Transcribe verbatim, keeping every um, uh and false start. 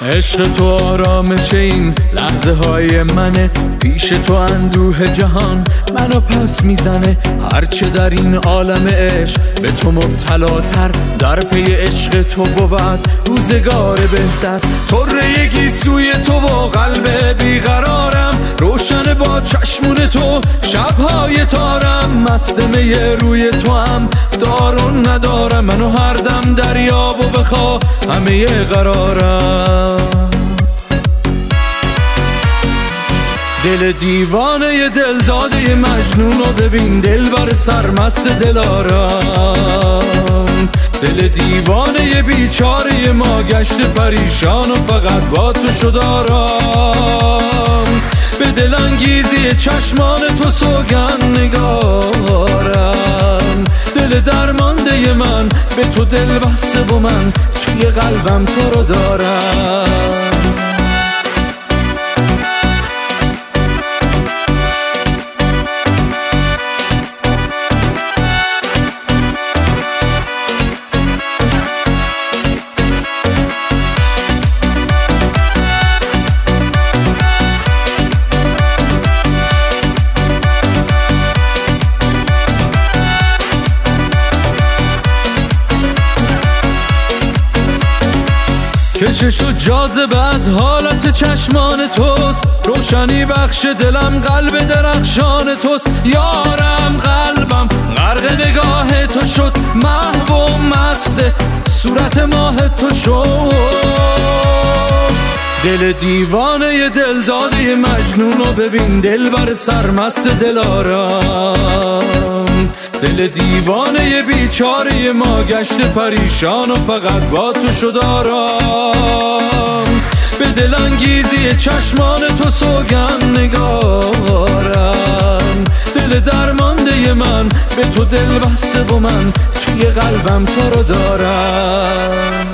عشق تو آرامش این لحظه های منه، پیش تو اندوه جهان منو پس میزنه. هرچه در این عالم عشق به تو مبتلاتر، در پی عشق تو بود روزگار بهتر. طره گیسوی تو و قلب بیقرارم، روشن با چشمون تو شبهای تارم. مست می روی تو هم دارون ندارم، منو هر دم دریاب و بخوا همه قرارم. دل دیوانه دل داده مجنون رو ببین، دل بر سرمست دلارم. دل دیوانه بیچاره ما گشت پریشان و فقط با تو شد آرام. به دل انگیزی چشمان تو سوگن نگارم. دل درمانده من به تو دل بسته و من توی قلبم تو رو دارم. کشش و جاذبه از حالت چشمان توست، روشنی بخش دلم قلب درخشان توست. یارم قلبم غرق نگاه تو شد، محو و مست صورت ماه تو شد. دل دیوانه دل داده مجنون رو ببین، دل بر سرمست دلارم. دل دیوانه بیچاره ما گشت پریشان و فقط با تو شد آرام. به دل انگیزی چشمان تو سوگن نگارم. دل درمانده من به تو دل بسته و من توی قلبم تو رو دارم.